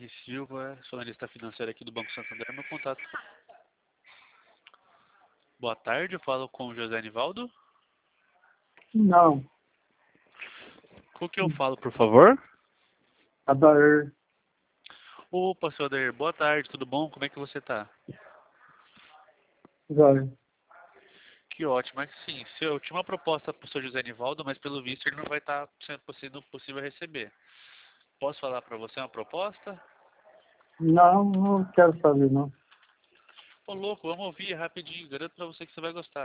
R. Silva, sou analista financeiro aqui do Banco Santander. Meu contato. Boa tarde, eu falo com o José Nivaldo. Não, Com que eu falo, por favor? Adair. Opa, seu Adair, boa tarde, tudo bom? Como é que você tá? Jóia. Que ótimo, é que sim, eu tinha uma proposta para o seu José Nivaldo, mas pelo visto ele não vai estar sendo possível receber. Posso falar para você uma proposta? Não, não quero saber, não. Ô louco, vamos ouvir rapidinho, garanto para você que você vai gostar.